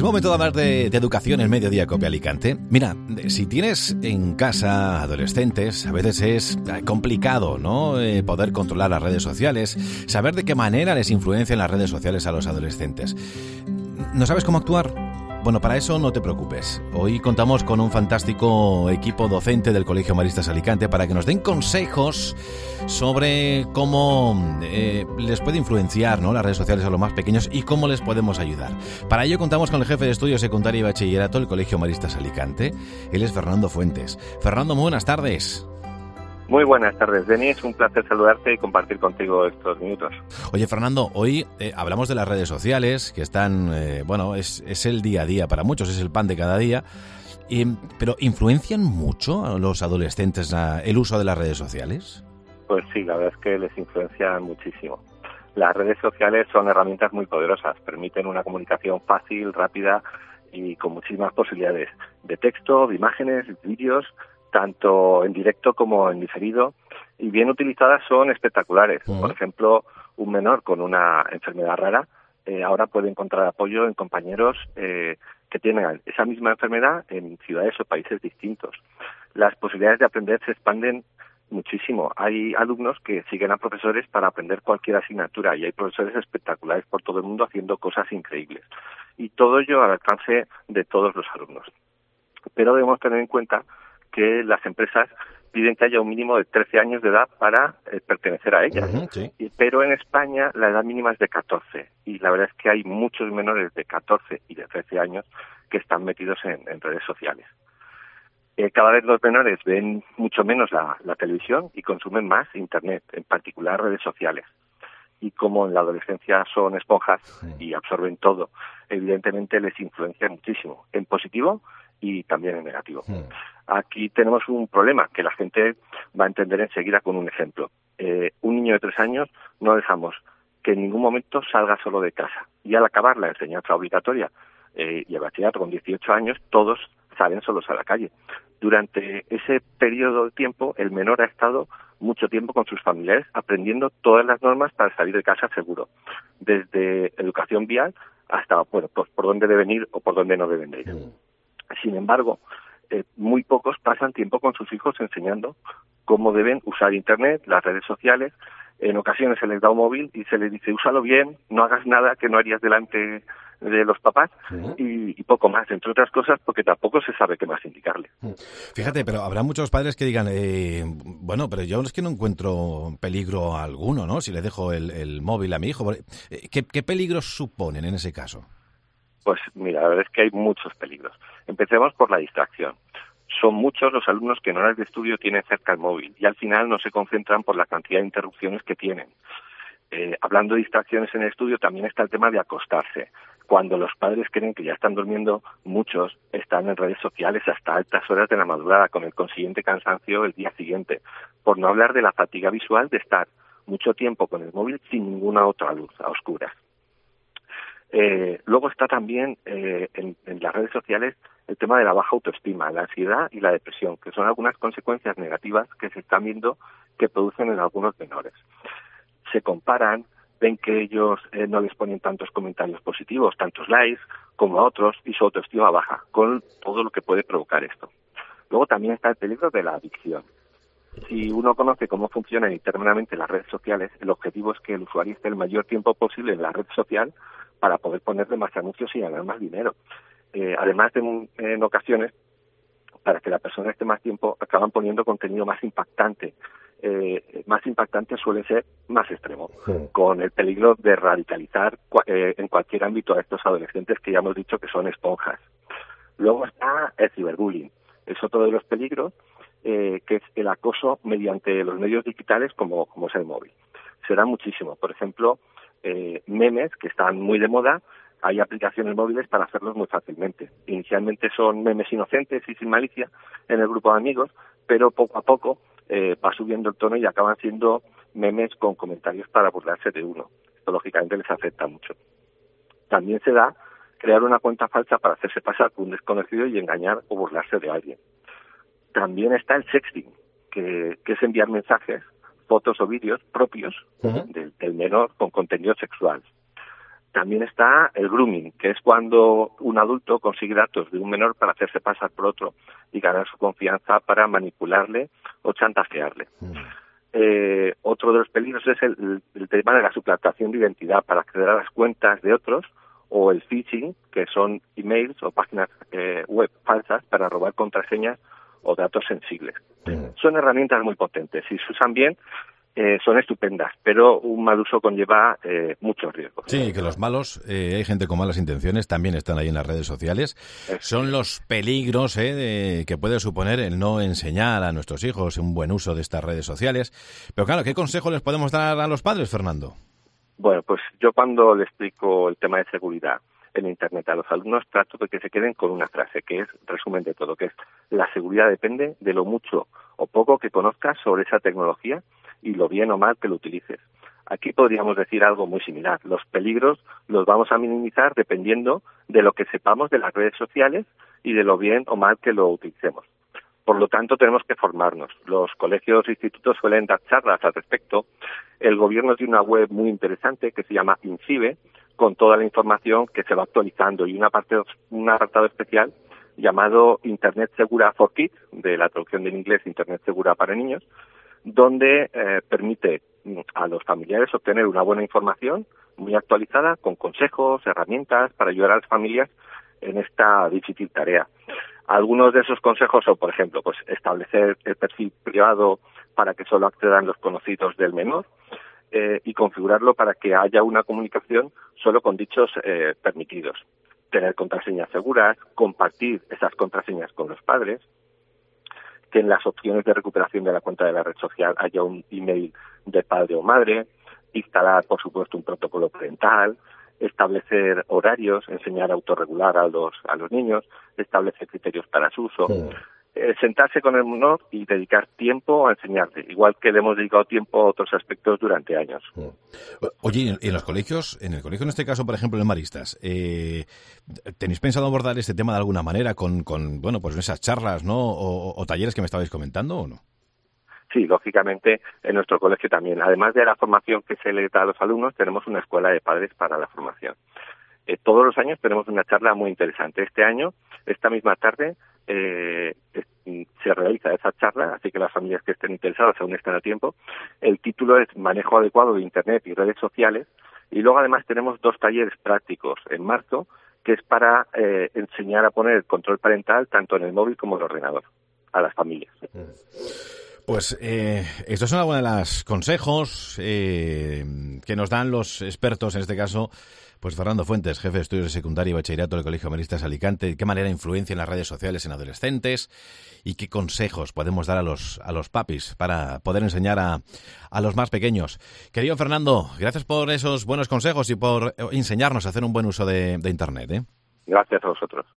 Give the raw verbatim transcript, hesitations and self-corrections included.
Es momento de hablar de, de educación en Mediodía Cope Alicante. Mira, si tienes en casa adolescentes, a veces es complicado, ¿no? Eh, poder controlar las redes sociales, saber de qué manera les influencian las redes sociales a los adolescentes. ¿No sabes cómo actuar? Bueno, para eso no te preocupes. Hoy contamos con un fantástico equipo docente del Colegio Maristas Alicante para que nos den consejos sobre cómo eh, les puede influenciar, ¿no?, las redes sociales a los más pequeños y cómo les podemos ayudar. Para ello contamos con el jefe de estudios secundaria y bachillerato del Colegio Maristas Alicante. Él es Fernando Fuentes. Fernando, muy buenas tardes. Muy buenas tardes, Denis. Un placer saludarte y compartir contigo estos minutos. Oye, Fernando, hoy eh, hablamos de las redes sociales, que están, eh, bueno, es, es el día a día para muchos, es el pan de cada día. Eh, pero ¿influencian mucho a los adolescentes a, el uso de las redes sociales? Pues sí, la verdad es que les influencian muchísimo. Las redes sociales son herramientas muy poderosas, permiten una comunicación fácil, rápida y con muchísimas posibilidades de texto, de imágenes, de vídeos, tanto en directo como en diferido, y bien utilizadas son espectaculares. Uh-huh. Por ejemplo, un menor con una enfermedad rara eh, ahora puede encontrar apoyo en compañeros eh, que tienen esa misma enfermedad en ciudades o países distintos. Las posibilidades de aprender se expanden muchísimo. Hay alumnos que siguen a profesores para aprender cualquier asignatura y hay profesores espectaculares por todo el mundo haciendo cosas increíbles. Y todo ello al alcance de todos los alumnos. Pero debemos tener en cuenta que las empresas piden que haya un mínimo de trece años de edad para eh, pertenecer a ellas. Uh-huh, sí. y, pero en España la edad mínima es de catorce y la verdad es que hay muchos menores de catorce y de trece años que están metidos en, en redes sociales. Eh, cada vez los menores ven mucho menos la, la televisión y consumen más Internet, en particular redes sociales. Y como en la adolescencia son esponjas sí. y absorben todo, evidentemente les influencia muchísimo, en positivo y también en negativo. Sí. Aquí tenemos un problema que la gente va a entender enseguida con un ejemplo. Eh, un niño de tres años no dejamos que en ningún momento salga solo de casa. Y al acabar la enseñanza obligatoria eh, y el bachillerato con dieciocho años, todos salen solos a la calle. Durante ese periodo de tiempo, el menor ha estado mucho tiempo con sus familiares aprendiendo todas las normas para salir de casa seguro. Desde educación vial hasta, bueno, pues por dónde deben ir o por dónde no deben ir. Sí. Sin embargo, eh, muy pocos pasan tiempo con sus hijos enseñando cómo deben usar Internet, las redes sociales. En ocasiones se les da un móvil y se les dice, úsalo bien, no hagas nada que no harías delante de los papás uh-huh. y, y poco más, entre otras cosas, porque tampoco se sabe qué más indicarle. Fíjate, pero habrá muchos padres que digan, eh, bueno, pero yo es que no encuentro peligro alguno, ¿no? Si le dejo el, el móvil a mi hijo. ¿Qué, qué peligros suponen en ese caso? Pues mira, la verdad es que hay muchos peligros. Empecemos por la distracción. Son muchos los alumnos que en horas de estudio tienen cerca el móvil y al final no se concentran por la cantidad de interrupciones que tienen. Eh, hablando de distracciones en el estudio, también está el tema de acostarse. Cuando los padres creen que ya están durmiendo, muchos están en redes sociales hasta altas horas de la madrugada, con el consiguiente cansancio el día siguiente. Por no hablar de la fatiga visual de estar mucho tiempo con el móvil sin ninguna otra luz, a oscuras. Eh, luego está también eh, en, en las redes sociales el tema de la baja autoestima, la ansiedad y la depresión, que son algunas consecuencias negativas que se están viendo que producen en algunos menores. Se comparan, ven que ellos eh, no les ponen tantos comentarios positivos, tantos likes como a otros, y su autoestima baja, con todo lo que puede provocar esto. Luego también está el peligro de la adicción. Si uno conoce cómo funcionan internamente las redes sociales, el objetivo es que el usuario esté el mayor tiempo posible en la red social para poder ponerle más anuncios y ganar más dinero. Eh, además, en, en ocasiones, para que la persona esté más tiempo, acaban poniendo contenido más impactante. Eh, más impactante suele ser más extremo, sí. con el peligro de radicalizar eh, en cualquier ámbito a estos adolescentes que ya hemos dicho que son esponjas. Luego está el ciberbullying. Es otro de los peligros, eh, que es el acoso mediante los medios digitales como, como es el móvil. Se da muchísimo. Por ejemplo, eh, memes que están muy de moda, hay aplicaciones móviles para hacerlos muy fácilmente. Inicialmente son memes inocentes y sin malicia en el grupo de amigos, pero poco a poco eh, va subiendo el tono y acaban siendo memes con comentarios para burlarse de uno. Esto lógicamente les afecta mucho. También se da crear una cuenta falsa para hacerse pasar por un desconocido y engañar o burlarse de alguien. También está el sexting, que, que es enviar mensajes, fotos o vídeos propios uh-huh. del, del menor con contenido sexual. También está el grooming, que es cuando un adulto consigue datos de un menor para hacerse pasar por otro y ganar su confianza para manipularle o chantajearle. Mm. Eh, otro de los peligros es el, el tema de la suplantación de identidad para acceder a las cuentas de otros, o el phishing, que son emails o páginas eh, web falsas para robar contraseñas o datos sensibles. Mm. Son herramientas muy potentes. Si se usan bien, Eh, son estupendas, pero un mal uso conlleva eh, muchos riesgos. Sí, que los malos, eh, hay gente con malas intenciones, también están ahí en las redes sociales. Es... Son los peligros eh, de, que puede suponer el no enseñar a nuestros hijos un buen uso de estas redes sociales. Pero claro, ¿qué consejo les podemos dar a los padres, Fernando? Bueno, pues yo cuando le explico el tema de seguridad en Internet a los alumnos, trato de que se queden con una frase, que es resumen de todo, que es: la seguridad depende de lo mucho o poco que conozcas sobre esa tecnología y lo bien o mal que lo utilices. Aquí podríamos decir algo muy similar. Los peligros los vamos a minimizar dependiendo de lo que sepamos de las redes sociales y de lo bien o mal que lo utilicemos. Por lo tanto, tenemos que formarnos. Los colegios e institutos suelen dar charlas al respecto. El gobierno tiene una web muy interesante que se llama INCIBE, con toda la información que se va actualizando, y una parte, un apartado especial llamado Internet Segura for Kids, de la traducción del inglés Internet Segura para niños, donde eh, permite a los familiares obtener una buena información muy actualizada, con consejos, herramientas para ayudar a las familias en esta difícil tarea. Algunos de esos consejos son, por ejemplo, pues establecer el perfil privado para que solo accedan los conocidos del menor, eh, y configurarlo para que haya una comunicación solo con dichos eh, permitidos. Tener contraseñas seguras, compartir esas contraseñas con los padres, que en las opciones de recuperación de la cuenta de la red social haya un email de padre o madre, instalar, por supuesto, un protocolo parental, establecer horarios, enseñar a autorregular a los a los niños, establecer criterios para su uso, sí. eh, sentarse con el menor y dedicar tiempo a enseñarle, igual que le hemos dedicado tiempo a otros aspectos durante años. Sí. Oye, en los colegios, en el colegio en este caso, por ejemplo, en Maristas, eh, ¿tenéis pensado abordar este tema de alguna manera con, con bueno, pues esas charlas, ¿no? O, o talleres que me estabais comentando, o no? Sí, lógicamente en nuestro colegio también. Además de la formación que se le da a los alumnos, tenemos una escuela de padres para la formación. Eh, todos los años tenemos una charla muy interesante. Este año, esta misma tarde, eh, se realiza esa charla, así que las familias que estén interesadas aún están a tiempo. El título es Manejo adecuado de Internet y redes sociales. Y luego además tenemos dos talleres prácticos en marzo, que es para eh, enseñar a poner el control parental tanto en el móvil como en el ordenador a las familias. Pues eh, estos son algunos de los consejos eh, que nos dan los expertos, en este caso, pues Fernando Fuentes, jefe de estudios de secundaria y bachillerato del Colegio Maristas Alicante. ¿Qué manera influencian las redes sociales en adolescentes? ¿Y qué consejos podemos dar a los a los papis para poder enseñar a, a los más pequeños? Querido Fernando, gracias por esos buenos consejos y por enseñarnos a hacer un buen uso de, de Internet, ¿eh? Gracias a vosotros.